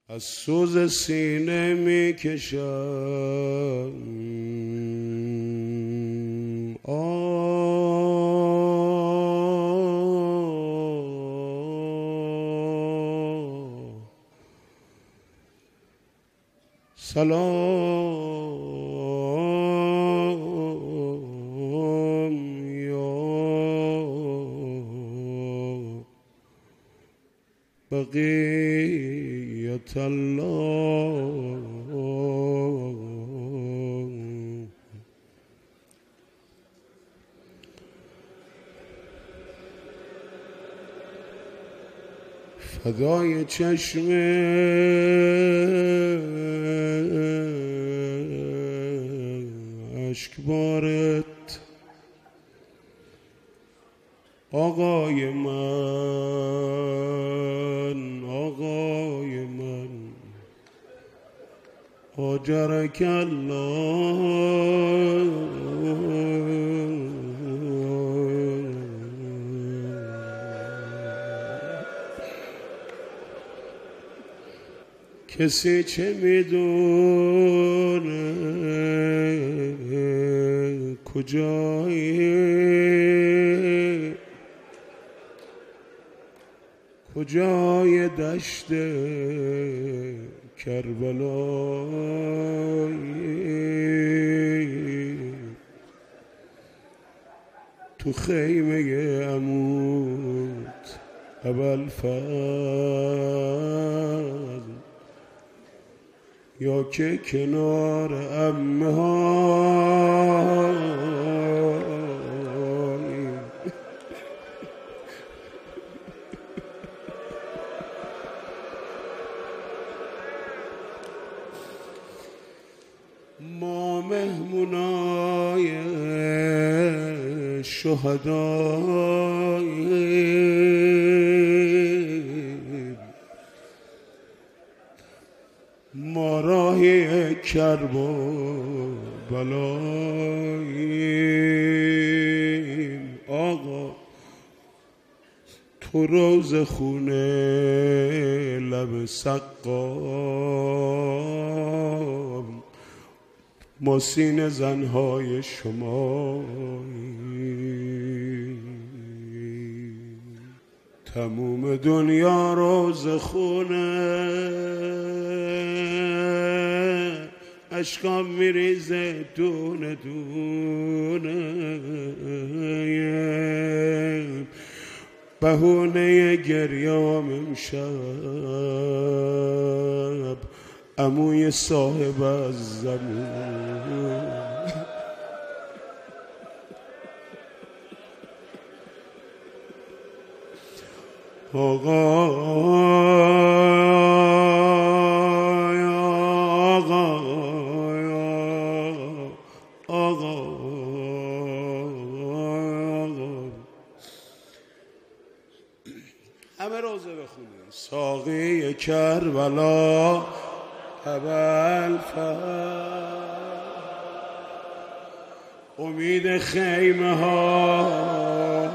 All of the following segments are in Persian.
از سوز سینه می کشم سلام یا بقیت الله فدای چشم اشکبارت آقای من آجرک الله کسی چه میدونه کجای دشت کربلایی تو خیمه عمود ابوالفضل یا که کنار عمه های ما مهمونای شهداییم ما راهی کرب و بلاییم آقا تو روز خونه لب سقام ما سینه زنهای شما تموم دنیا روز خونه اشکام میریزه دونه دونه بهونه گریام امشب عموی صاحب از زمون آقا همه روزه بخونیم ساقی کربلا ابوالفضل امید خیمه ها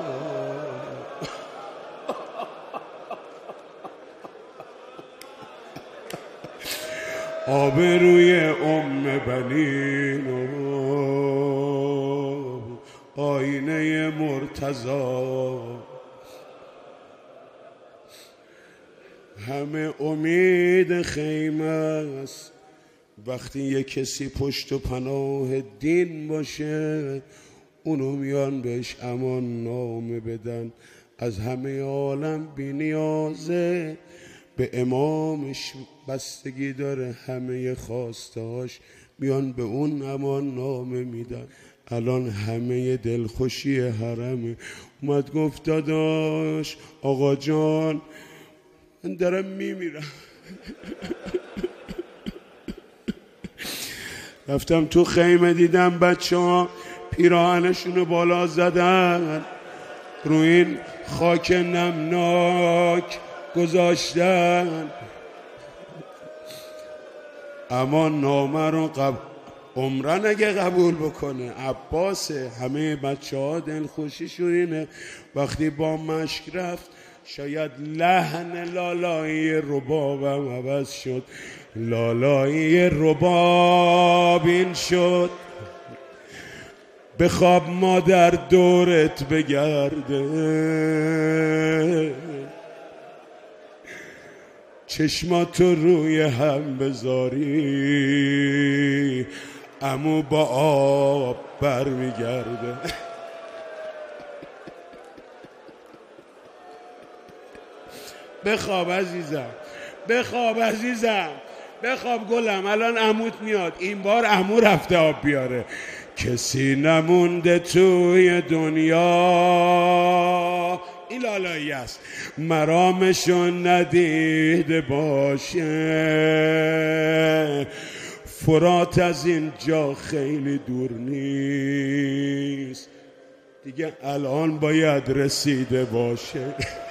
آبروی بنین و آینه مرتضی همه امید خیمه است وقتی یک کسی پشت و پناه دین باشه اونو میان بهش امان نامه بدن از همه عالم بی نیازه به امامش بستگی داره همه خواستهاش میان به اون امان نامه میدن الان همه دلخوشی حرمه اومد گفت داداش آقا جان من دارم میمیرم رفتم تو خیمه دیدم بچه ها پیراهنشونو بالا زدن رو این خاک نمناک گذاشتن اما نامه رو عمرن اگه قبول بکنه عباسه. همه بچه ها دلخوشیشون اینه وقتی با مشک رفت شاید لحن لالایی ربابم عوض شد، لالایی رباب این شد. بخواب مادر دورت بگرده، چشماتو روی هم بذاری، عمو با آب برمیگرده. بخواب عزیزم، بخواب عزیزم، بخواب گلم، الان عموت میاد. این بار عمو رفته آب بیاره. کسی نمونده توی دنیا، این لالایی است، مرامشون ندیده باشه. فرات از اینجا خیلی دور نیست، دیگه الان باید رسیده باشه.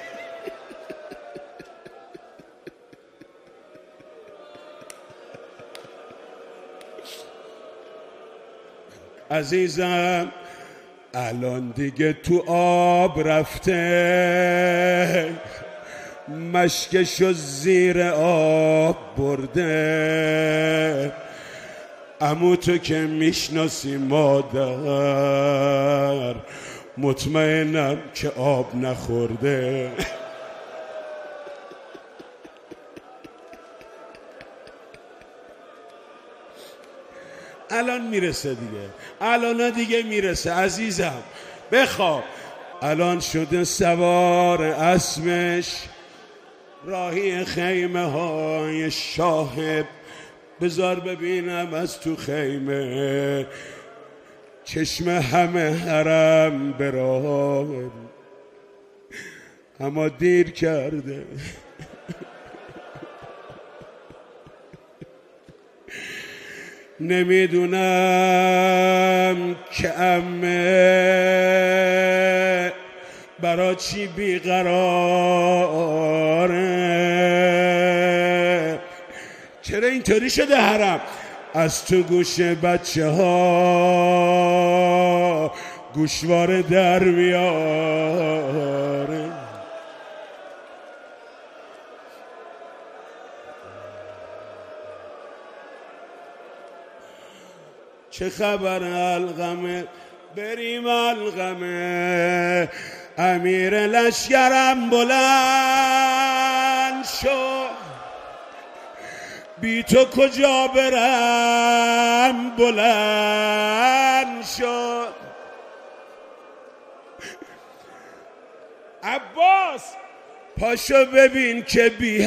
عزیزم الان دیگه تو آب رفته، مشکشو زیر آب برده. عمو تو که میشناسی مادر، مطمئنم که آب نخورده. الان میرسه دیگه، الان دیگه میرسه عزیزم. بخواب. الان شده سوار اسبش، راهی خیمه های شاهب. بذار ببینم از تو خیمه، چشم همه حرم براه، اما دیر کرده. نمیدونم که عمه برا چی بیقراره، چرا اینطوری شده حرم. از تو گوش بچه ها گوشواره در میاره. چه خبر القمه، بریم القمه. امیر لشکرم بلند شد، بی تو کجا برم بلند شد. عباس پاشو ببین که بی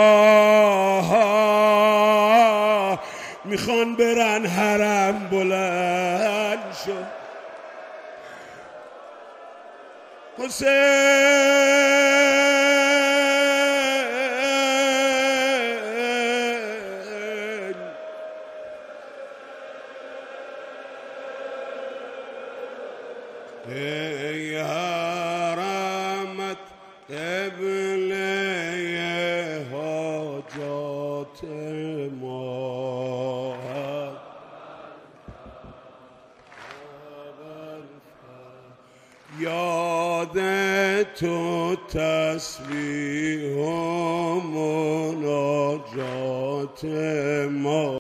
حیا میخوان برن حرم بلند شد. حسین ای حرمت قبله حاجات ما، یاد تو تسبیح و مناجات ما.